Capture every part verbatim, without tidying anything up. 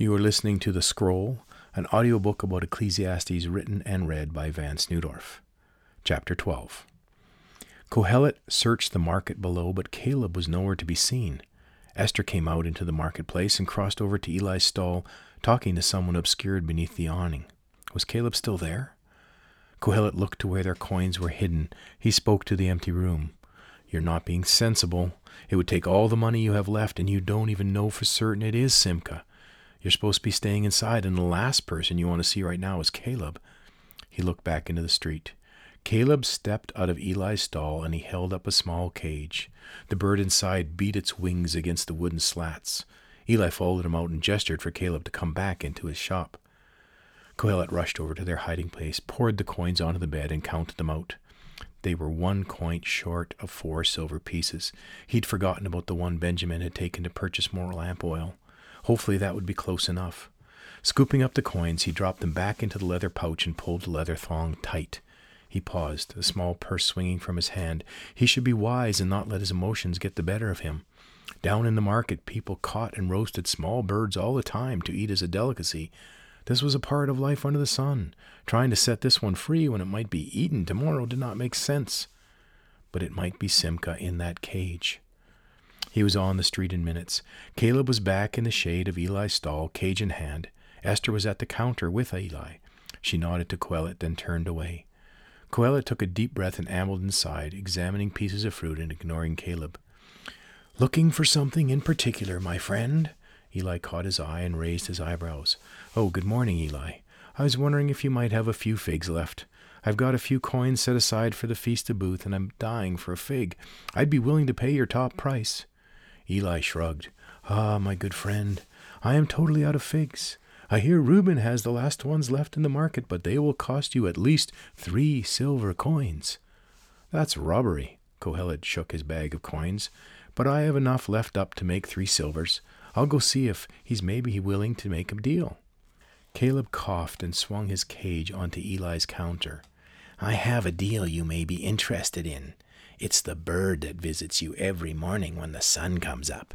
You are listening to The Scroll, an audiobook about Ecclesiastes written and read by Vance Neudorf. Chapter twelve. Kohelet searched the market below, but Caleb was nowhere to be seen. Esther came out into the marketplace and crossed over to Eli's stall, talking to someone obscured beneath the awning. Was Caleb still there? Kohelet looked to where their coins were hidden. He spoke to the empty room. "You're not being sensible. It would take all the money you have left, and you don't even know for certain it is Simcha. You're supposed to be staying inside, and the last person you want to see right now is Caleb." He looked back into the street. Caleb stepped out of Eli's stall, and he held up a small cage. The bird inside beat its wings against the wooden slats. Eli followed him out and gestured for Caleb to come back into his shop. Kohelet rushed over to their hiding place, poured the coins onto the bed, and counted them out. They were one coin short of four silver pieces. He'd forgotten about the one Benjamin had taken to purchase more lamp oil. Hopefully that would be close enough. Scooping up the coins, he dropped them back into the leather pouch and pulled the leather thong tight. He paused, a small purse swinging from his hand. He should be wise and not let his emotions get the better of him. Down in the market, people caught and roasted small birds all the time to eat as a delicacy. This was a part of life under the sun. Trying to set this one free when it might be eaten tomorrow did not make sense. But it might be Simcha in that cage. He was on the street in minutes. Caleb was back in the shade of Eli's stall, cage in hand. Esther was at the counter with Eli. She nodded to Kohelet, then turned away. Kohelet took a deep breath and ambled inside, examining pieces of fruit and ignoring Caleb. "Looking for something in particular, my friend?" Eli caught his eye and raised his eyebrows. "Oh, good morning, Eli. I was wondering if you might have a few figs left. I've got a few coins set aside for the Feast of Booth, and I'm dying for a fig. I'd be willing to pay your top price." Eli shrugged. "Ah, my good friend, I am totally out of figs. I hear Reuben has the last ones left in the market, but they will cost you at least three silver coins." "That's robbery." Kohelet shook his bag of coins. "But I have enough left up to make three silvers. I'll go see if he's maybe willing to make a deal." Caleb coughed and swung his cage onto Eli's counter. "I have a deal you may be interested in. It's the bird that visits you every morning when the sun comes up."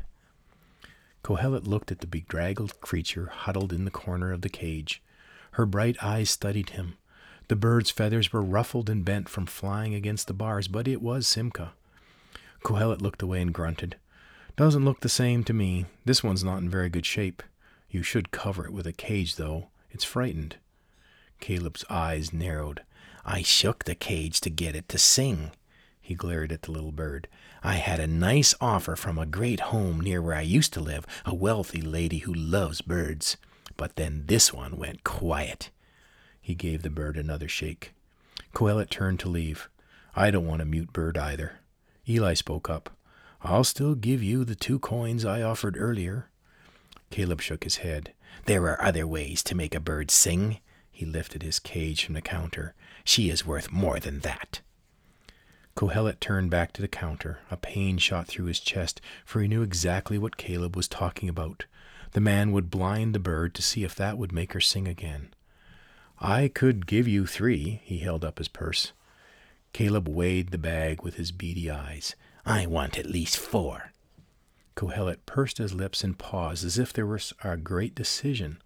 Kohelet looked at the bedraggled creature huddled in the corner of the cage. Her bright eyes studied him. The bird's feathers were ruffled and bent from flying against the bars, but it was Simcha. Kohelet looked away and grunted. "Doesn't look the same to me. This one's not in very good shape. You should cover it with a cage, though. It's frightened." Caleb's eyes narrowed. "I shook the cage to get it to sing." He glared at the little bird. "I had a nice offer from a great home near where I used to live, a wealthy lady who loves birds. But then this one went quiet." He gave the bird another shake. Kohelet turned to leave. "I don't want a mute bird either." Eli spoke up. "I'll still give you the two coins I offered earlier." Caleb shook his head. "There are other ways to make a bird sing." He lifted his cage from the counter. "She is worth more than that." Kohelet turned back to the counter. A pain shot through his chest, for he knew exactly what Caleb was talking about. The man would blind the bird to see if that would make her sing again. "I could give you three." He held up his purse. Caleb weighed the bag with his beady eyes. "I want at least four." Kohelet pursed his lips and paused, as if there were a great decision.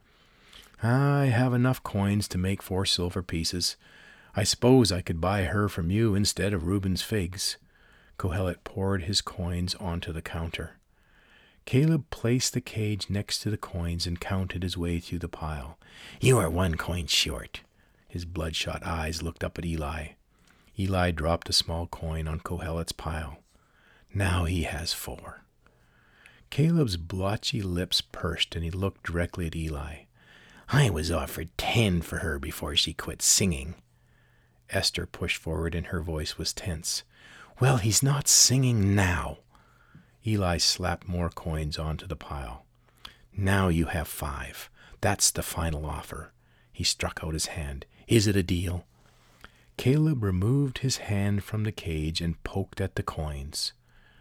"I have enough coins to make four silver pieces. I suppose I could buy her from you instead of Reuben's figs." Kohelet poured his coins onto the counter. Caleb placed the cage next to the coins and counted his way through the pile. "You are one coin short." His bloodshot eyes looked up at Eli. Eli dropped a small coin on Kohelet's pile. "Now he has four." Caleb's blotchy lips pursed, and he looked directly at Eli. "I was offered ten for her before she quit singing." Esther pushed forward, and her voice was tense. "Well, he's not singing now." Eli slapped more coins onto the pile. "Now you have five. That's the final offer." He struck out his hand. "Is it a deal?" Caleb removed his hand from the cage and poked at the coins.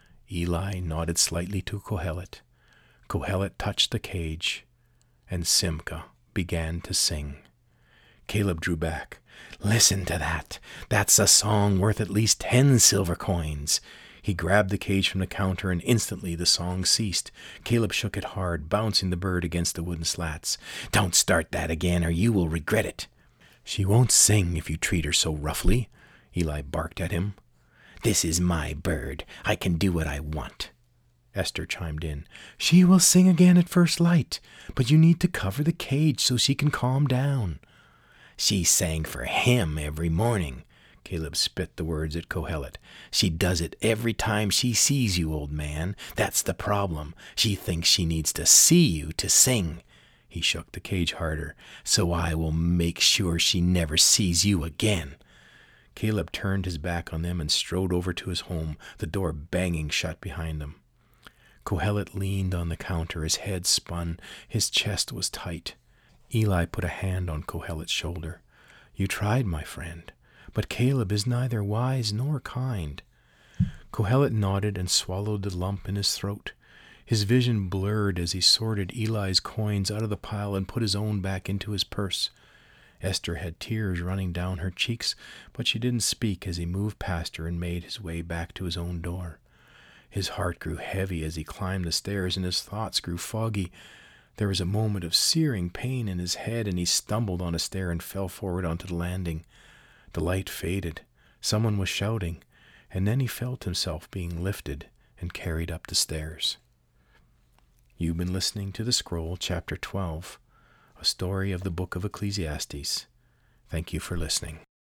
Eli nodded slightly to Kohelet. Kohelet touched the cage, and Simcha began to sing. Caleb drew back. "Listen to that. That's a song worth at least ten silver coins." He grabbed the cage from the counter, and instantly the song ceased. Caleb shook it hard, bouncing the bird against the wooden slats. "Don't start that again, or you will regret it." "She won't sing if you treat her so roughly," Eli barked at him. "This is my bird. I can do what I want." Esther chimed in. "She will sing again at first light, but you need to cover the cage so she can calm down." "She sang for him every morning." Caleb spit the words at Kohelet. "She does it every time she sees you, old man. That's the problem. She thinks she needs to see you to sing." He shook the cage harder. "So I will make sure she never sees you again." Caleb turned his back on them and strode over to his home, the door banging shut behind him. Kohelet leaned on the counter, his head spun, his chest was tight. Eli put a hand on Kohelet's shoulder. "You tried, my friend, but Caleb is neither wise nor kind." Kohelet nodded and swallowed the lump in his throat. His vision blurred as he sorted Eli's coins out of the pile and put his own back into his purse. Esther had tears running down her cheeks, but she didn't speak as he moved past her and made his way back to his own door. His heart grew heavy as he climbed the stairs, and his thoughts grew foggy. There was a moment of searing pain in his head, and he stumbled on a stair and fell forward onto the landing. The light faded. Someone was shouting, and then he felt himself being lifted and carried up the stairs. You've been listening to The Scroll, Chapter twelve, a story of the Book of Ecclesiastes. Thank you for listening.